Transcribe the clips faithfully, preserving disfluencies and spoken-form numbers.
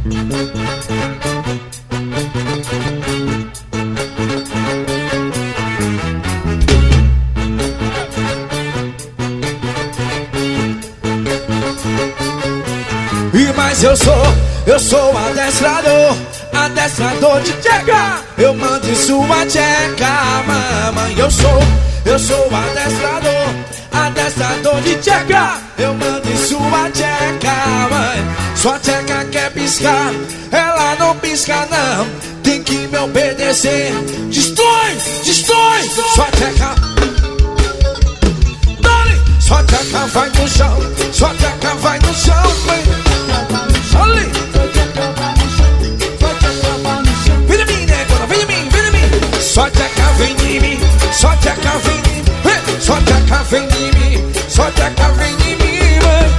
E mas eu sou, eu sou adestrador, adestrador de tcheca. Eu mando em sua tcheca, mamãe. Eu sou, eu sou adestrador, adestrador de tcheca. Eu mando em sua tcheca, mãe. Sua tcheca quer piscar, ela não pisca não. Tem que me obedecer. Destrói, destrói, sua tcheca. Dale, sua tcheca vai no chão, sua tcheca vai no chão, mãe. Olha, vem de mim, negona, vem de mim, vem de mim. Só tcheca vem de mim, só tcheca vem de mim, só tcheca vem de mim, só tcheca vem de mim, mãe.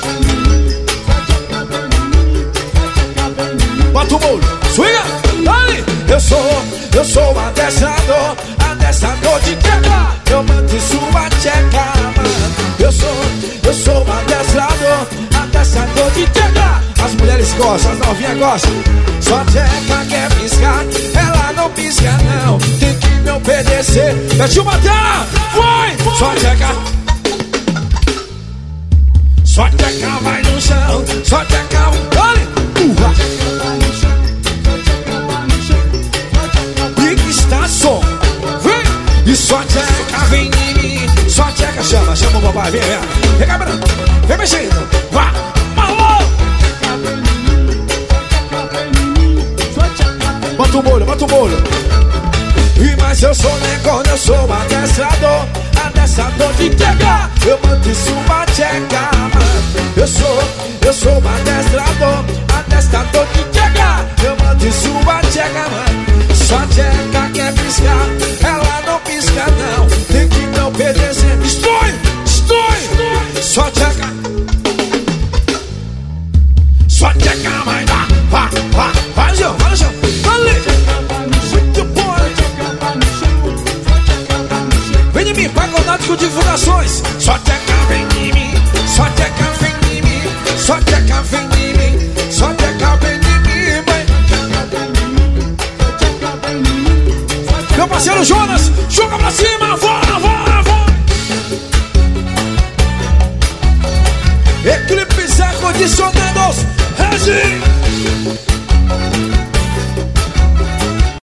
Bota o molho, swinga, dale. Eu sou, eu sou adestrador, adestrador de tcheca. Eu mando em sua tcheca, mano. Eu sou, eu sou adestrador, adestrador de tcheca. As mulheres gostam, as novinhas gostam. Só tcheca quer piscar, ela não pisca não. Tem que me obedecer. Mete uma terra, vai! Só tcheca. Só tcheca vai no chão, só tcheca, olha! Urra! E que está som, vem! E só tcheca vem em mim. Só tcheca chama, chama o papai, vem, vem. Vem cabrão, vem mexendo, vá! Bota o molho, bota o molho. E mas eu sou negona, eu sou adestrador, adestrador de tcheca. Eu mando em sua tcheca, mano. Eu sou, eu sou adestrador, adestrador de tcheca. Eu mando em sua tcheca, mano. Só tcheca quer piscar, ela não pisca não. Tem que me obedecer. Destrói, destrói. Só tcheca. Só tcheca, mãe, dá. Vá, vá, vai no chão, vai no chão. Vem de mim, pagodade com divulgações. Só tcheca vem de mim, só tcheca vem de mim, só tcheca vem de mim, só tcheca vem de mim, mãe. Meu parceiro Jonas, joga pra cima, vai, vai, vai. Equipes ar-condicionados, Regi.